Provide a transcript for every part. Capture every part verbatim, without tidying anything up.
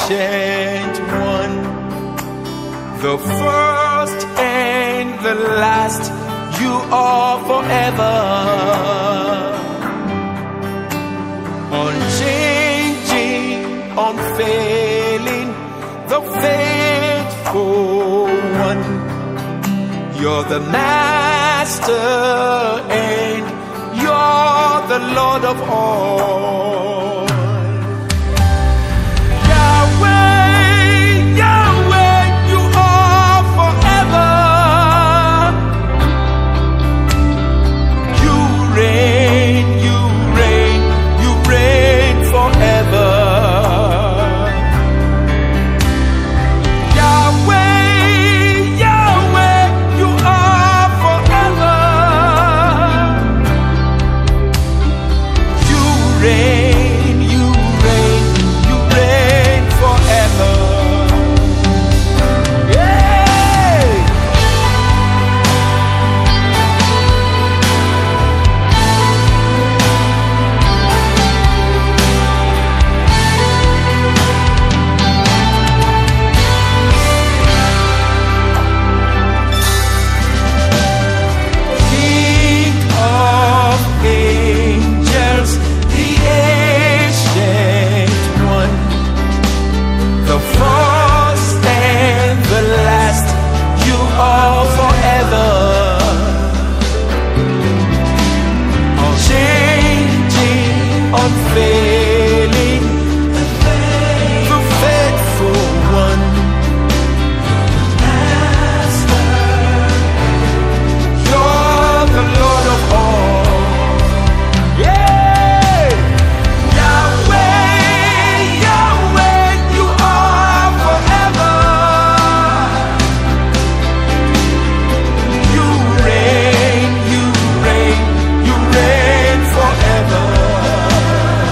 ancient one, the first and the last, you are forever. Unchanging, unfailing, the faithful one. You're the master and you're the Lord of all. Yahweh, Yahweh, you are forever. You reign, you reign, you reign forever. Reign, you reign, you reign forever. Yeah. King of angels, the first and the last, you are forever. Unchanging, unfailing, the faithful one. You're the Lord of all. Yeah! Yahweh, Yahweh, you are forever. You reign, you reign, you reign forever.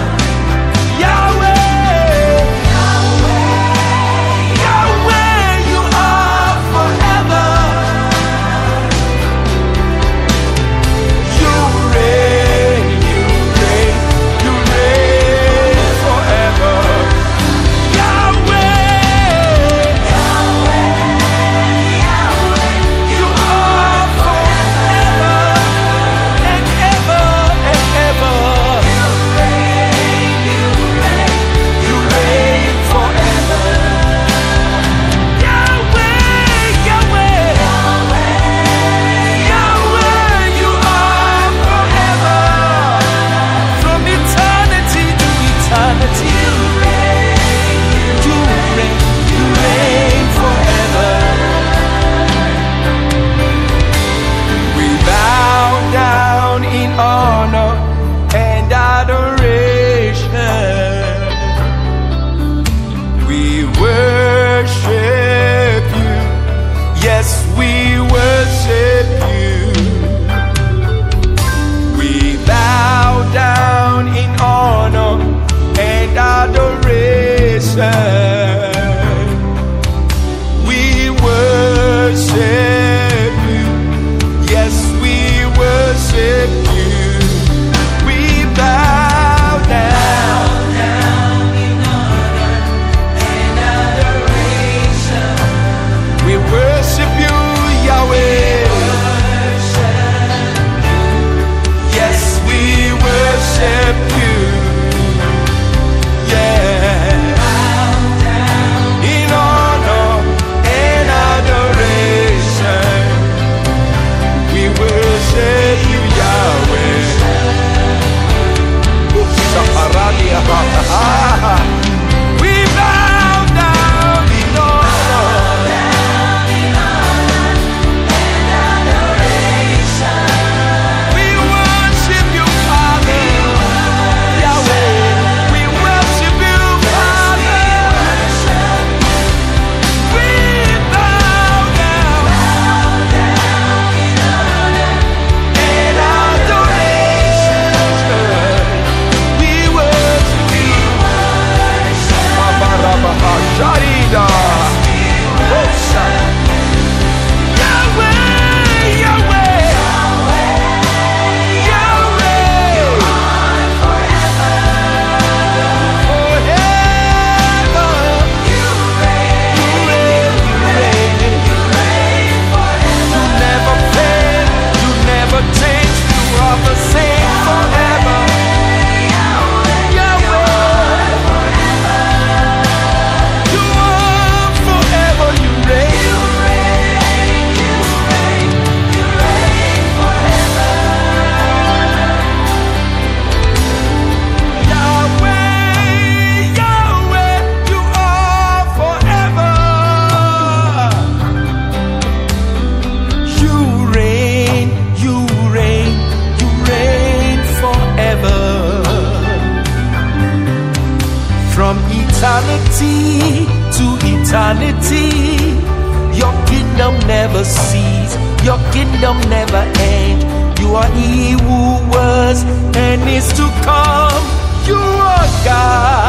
eternity to eternity. Your kingdom never cease, your kingdom never ends. You are he who was and is to come. You are God.